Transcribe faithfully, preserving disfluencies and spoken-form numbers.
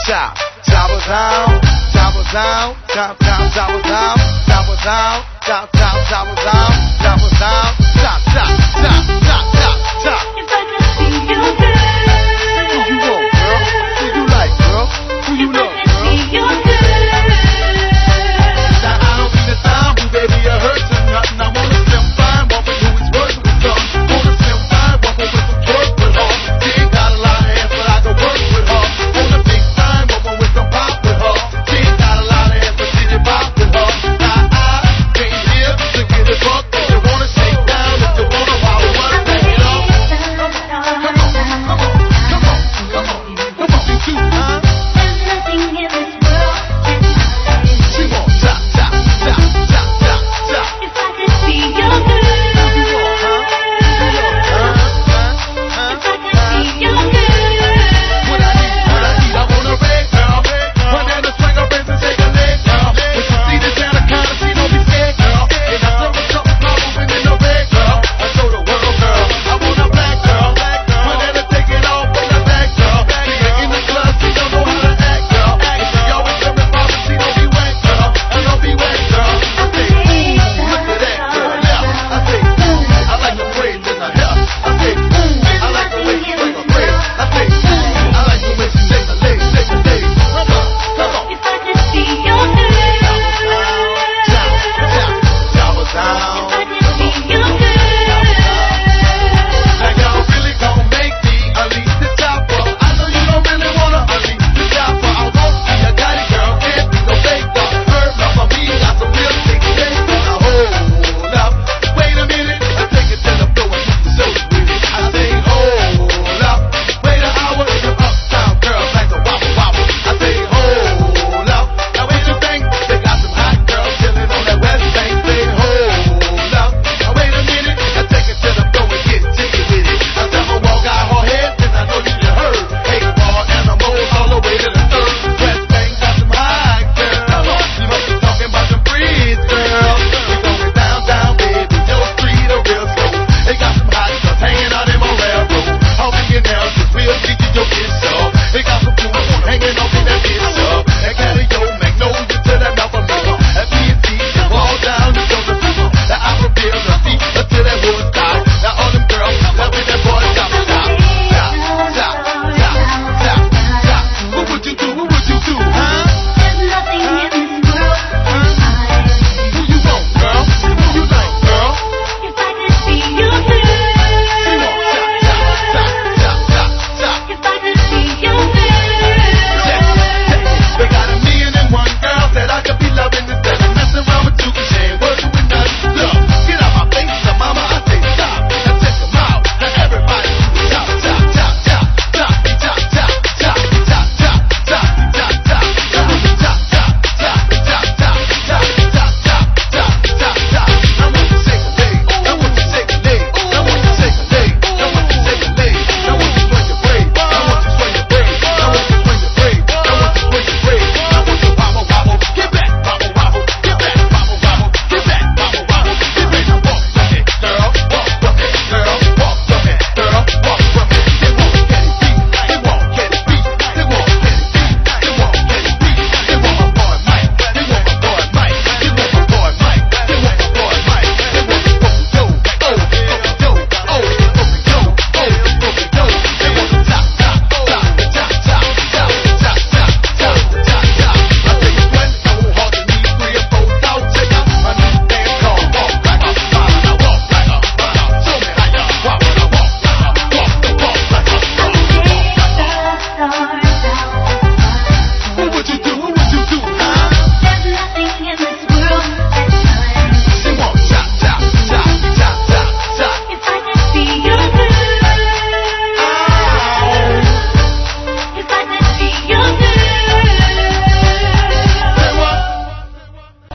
top, top was down, top was down, top, top, top was down, top was down, top, top, top was down, top was down, top, top, top, top, top, top. If I could see you, girl. Who you want, girl? Who you like, girl? Who you love, girl? See you, girl. Now I don't mean to sound rude, baby, I hurt you nothing. I wanna slim fine, woman who is working with something. Wanna slim fine, woman with some twerk with her. She ain't got a lot of ass, but I can work with her. Wanna big time, woman with some pop with her. She ain't got a lot of ass, but she can pop with her. Now I came here to get it fucked. If you wanna shake down, if you wanna wild work, bring it up. Come on, come on, come on, come on, come on, come on.